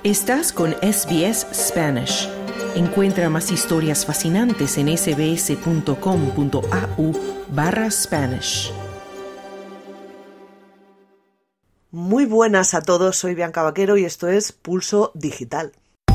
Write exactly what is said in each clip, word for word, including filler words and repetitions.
Estás con S B S Spanish. Encuentra más historias fascinantes en sbs.com.au barra Spanish. Muy buenas a todos, soy Bianca Vaquero y esto es Pulso Digital.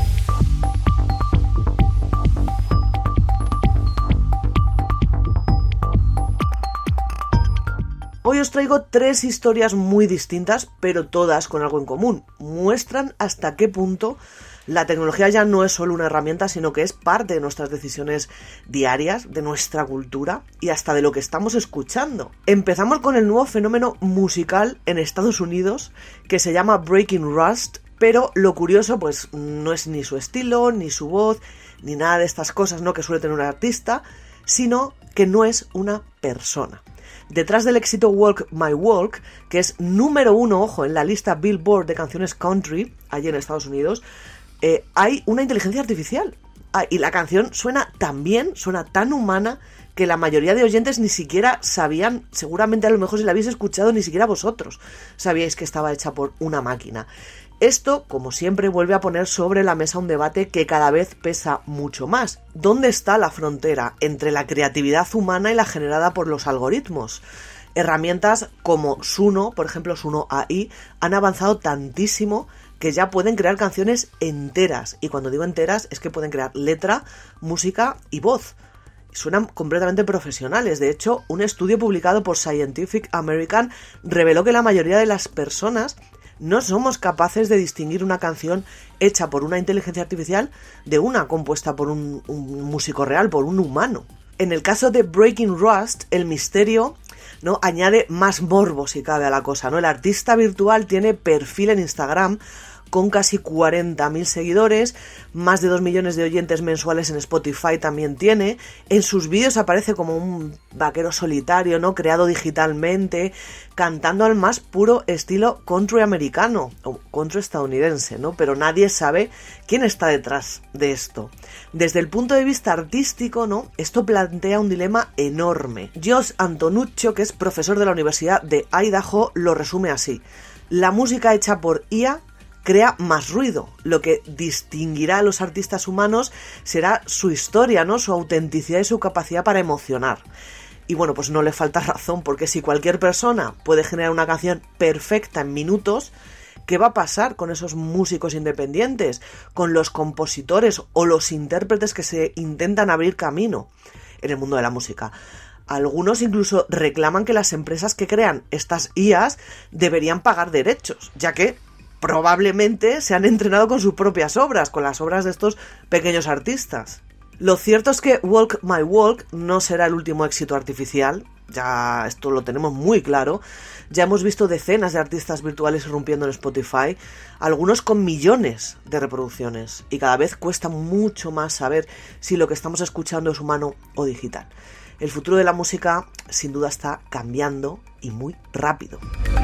Hoy os traigo tres historias muy distintas, pero todas con algo en común. Muestran hasta qué punto la tecnología ya no es solo una herramienta, sino que es parte de nuestras decisiones diarias, de nuestra cultura y hasta de lo que estamos escuchando. Empezamos con el nuevo fenómeno musical en Estados Unidos que se llama Breaking Rust, pero lo curioso pues no es ni su estilo, ni su voz, ni nada de estas cosas, ¿no?, que suele tener un artista, sino que no es una persona. Detrás del éxito Walk My Walk, que es número uno, ojo, en la lista Billboard de canciones country, allí en Estados Unidos, eh, hay una inteligencia artificial. Ah, y la canción suena tan bien, suena tan humana, que la mayoría de oyentes ni siquiera sabían, seguramente a lo mejor si la habéis escuchado, ni siquiera vosotros sabíais que estaba hecha por una máquina. Esto, como siempre, vuelve a poner sobre la mesa un debate que cada vez pesa mucho más. ¿Dónde está la frontera entre la creatividad humana y la generada por los algoritmos? Herramientas como Suno, por ejemplo Suno A I, han avanzado tantísimo que ya pueden crear canciones enteras. Y cuando digo enteras es que pueden crear letra, música y voz. Suenan completamente profesionales. De hecho, un estudio publicado por Scientific American reveló que la mayoría de las personas no somos capaces de distinguir una canción hecha por una inteligencia artificial de una compuesta por un, un músico real, por un humano. En el caso de Breaking Rust, el misterio, ¿no?, añade más morbo, si cabe, a la cosa, ¿no? El artista virtual tiene perfil en Instagram con casi cuarenta mil seguidores, más de dos millones de oyentes mensuales en Spotify también tiene. En sus vídeos aparece como un vaquero solitario, ¿no?, creado digitalmente, cantando al más puro estilo country americano o country estadounidense, ¿no? Pero nadie sabe quién está detrás de esto. Desde el punto de vista artístico, ¿no?, esto plantea un dilema enorme. Josh Antonuccio, que es profesor de la Universidad de Idaho, lo resume así: la música hecha por I A crea más ruido. Lo que distinguirá a los artistas humanos será su historia, ¿no?, su autenticidad y su capacidad para emocionar. Y bueno, pues no le falta razón, porque si cualquier persona puede generar una canción perfecta en minutos, ¿qué va a pasar con esos músicos independientes, con los compositores o los intérpretes que se intentan abrir camino en el mundo de la música? Algunos incluso reclaman que las empresas que crean estas I As deberían pagar derechos, ya que probablemente se han entrenado con sus propias obras, con las obras de estos pequeños artistas. Lo cierto es que Walk My Walk no será el último éxito artificial, ya esto lo tenemos muy claro. Ya hemos visto decenas de artistas virtuales irrumpiendo en Spotify, algunos con millones de reproducciones, y cada vez cuesta mucho más saber si lo que estamos escuchando es humano o digital. El futuro de la música sin duda está cambiando y muy rápido.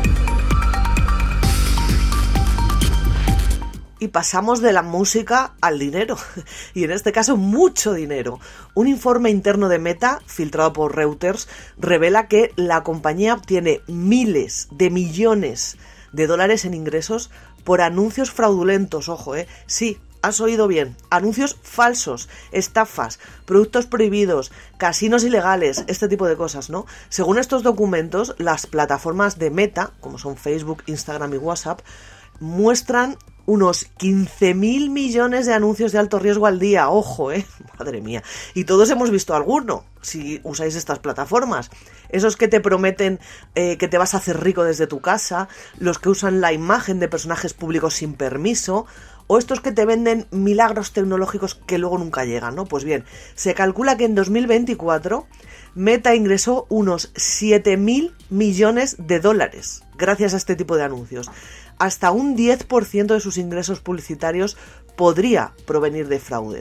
Y pasamos de la música al dinero, y en este caso mucho dinero. Un informe interno de Meta, filtrado por Reuters, revela que la compañía obtiene miles de millones de dólares en ingresos por anuncios fraudulentos, ojo, eh, sí, has oído bien, anuncios falsos, estafas, productos prohibidos, casinos ilegales, este tipo de cosas, ¿no? Según estos documentos, las plataformas de Meta, como son Facebook, Instagram y WhatsApp, muestran unos quince mil millones de anuncios de alto riesgo al día, ojo, eh, madre mía. Y todos hemos visto alguno, si usáis estas plataformas. Esos que te prometen eh, que te vas a hacer rico desde tu casa, los que usan la imagen de personajes públicos sin permiso, o estos que te venden milagros tecnológicos que luego nunca llegan, ¿no? Pues bien, se calcula que en dos mil veinticuatro Meta ingresó unos siete mil millones de dólares gracias a este tipo de anuncios. Hasta un diez por ciento de sus ingresos publicitarios podría provenir de fraudes.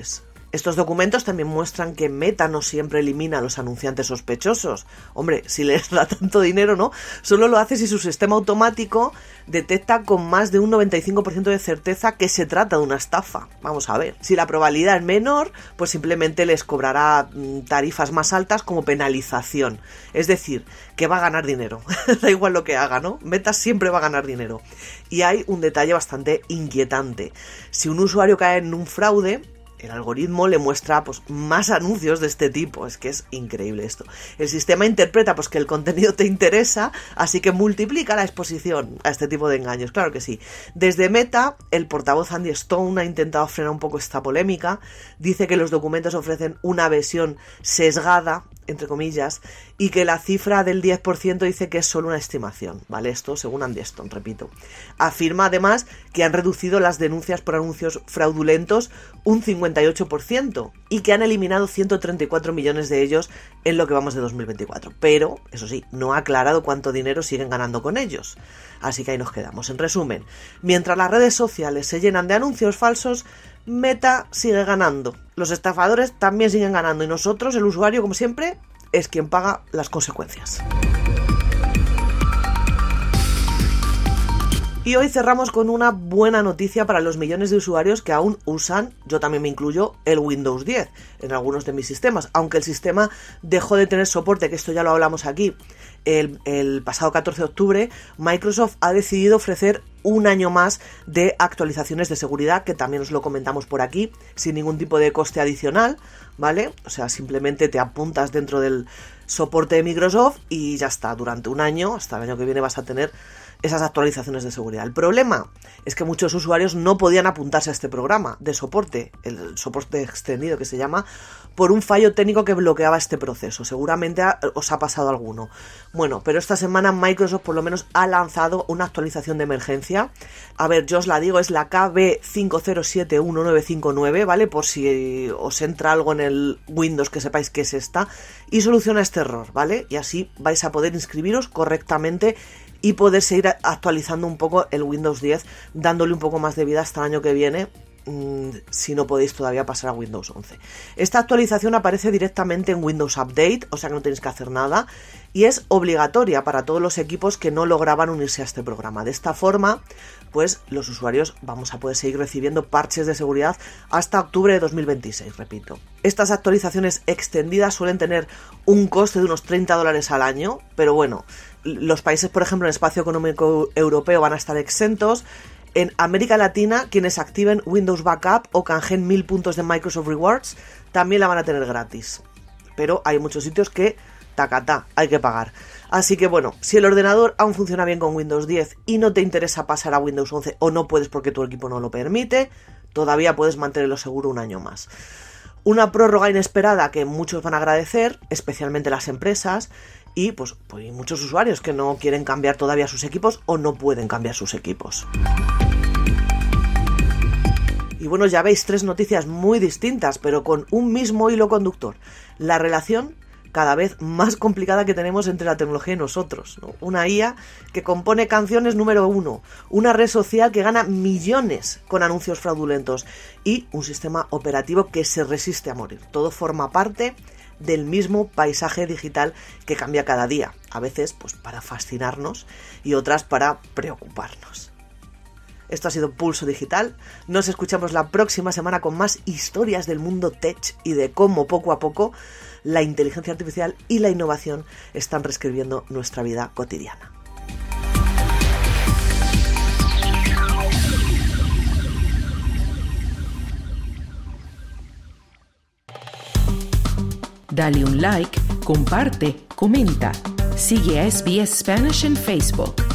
Estos documentos también muestran que Meta no siempre elimina a los anunciantes sospechosos. Hombre, si les da tanto dinero, ¿no? Solo lo hace si su sistema automático detecta con más de un noventa y cinco por ciento de certeza que se trata de una estafa. Vamos a ver. Si la probabilidad es menor, pues simplemente les cobrará tarifas más altas como penalización. Es decir, que va a ganar dinero. Da igual lo que haga, ¿no? Meta siempre va a ganar dinero. Y hay un detalle bastante inquietante. Si un usuario cae en un fraude, el algoritmo le muestra pues más anuncios de este tipo. Es que es increíble esto. El sistema interpreta pues que el contenido te interesa, así que multiplica la exposición a este tipo de engaños. Claro que sí. Desde Meta, el portavoz Andy Stone ha intentado frenar un poco esta polémica. Dice que los documentos ofrecen una versión sesgada, entre comillas, y que la cifra del diez por ciento dice que es solo una estimación, ¿vale? Esto según Andy Stone, repito. Afirma además que han reducido las denuncias por anuncios fraudulentos un cincuenta y ocho por ciento y que han eliminado ciento treinta y cuatro millones de ellos en lo que vamos de dos mil veinticuatro. Pero, eso sí, no ha aclarado cuánto dinero siguen ganando con ellos. Así que ahí nos quedamos. En resumen, mientras las redes sociales se llenan de anuncios falsos, Meta sigue ganando. Los estafadores también siguen ganando y nosotros, el usuario, como siempre, es quien paga las consecuencias. Y hoy cerramos con una buena noticia para los millones de usuarios que aún usan, yo también me incluyo, el Windows diez en algunos de mis sistemas, aunque el sistema dejó de tener soporte, que esto ya lo hablamos aquí, el, el pasado catorce de octubre, Microsoft ha decidido ofrecer un año más de actualizaciones de seguridad, que también os lo comentamos por aquí, sin ningún tipo de coste adicional, ¿vale? O sea, simplemente te apuntas dentro del soporte de Microsoft y ya está, durante un año, hasta el año que viene vas a tener esas actualizaciones de seguridad. El problema es que muchos usuarios no podían apuntarse a este programa de soporte, el soporte extendido que se llama, por un fallo técnico que bloqueaba este proceso. Seguramente os ha pasado alguno. Bueno, pero esta semana Microsoft por lo menos ha lanzado una actualización de emergencia. A ver, yo os la digo, es la K B cinco cero siete uno nueve cinco nueve, ¿vale? Por si os entra algo en el Windows que sepáis que es esta, y soluciona este error, ¿vale? Y así vais a poder inscribiros correctamente y poder seguir actualizando un poco el Windows diez, dándole un poco más de vida hasta el año que viene, mmm, si no podéis todavía pasar a Windows once. Esta actualización aparece directamente en Windows Update, o sea que no tenéis que hacer nada, y es obligatoria para todos los equipos que no lograban unirse a este programa. De esta forma, pues los usuarios vamos a poder seguir recibiendo parches de seguridad hasta octubre de dos mil veintiséis, repito. Estas actualizaciones extendidas suelen tener un coste de unos treinta dólares al año, pero bueno, los países, por ejemplo, en el espacio económico europeo van a estar exentos. En América Latina, quienes activen Windows Backup o canjeen mil puntos de Microsoft Rewards también la van a tener gratis. Pero hay muchos sitios que, tacatá, hay que pagar. Así que bueno, si el ordenador aún funciona bien con Windows diez y no te interesa pasar a Windows once o no puedes porque tu equipo no lo permite, todavía puedes mantenerlo seguro un año más. Una prórroga inesperada que muchos van a agradecer, especialmente las empresas, y pues, pues hay muchos usuarios que no quieren cambiar todavía sus equipos o no pueden cambiar sus equipos. Y bueno, ya veis, tres noticias muy distintas, pero con un mismo hilo conductor. La relación cada vez más complicada que tenemos entre la tecnología y nosotros, ¿no? Una I A que compone canciones número uno, una red social que gana millones con anuncios fraudulentos y un sistema operativo que se resiste a morir. Todo forma parte del mismo paisaje digital que cambia cada día, a veces pues para fascinarnos y otras para preocuparnos. Esto ha sido Pulso Digital. Nos escuchamos la próxima semana con más historias del mundo tech y de cómo poco a poco la inteligencia artificial y la innovación están reescribiendo nuestra vida cotidiana. Dale un like, comparte, comenta. Sigue a S B S Spanish en Facebook.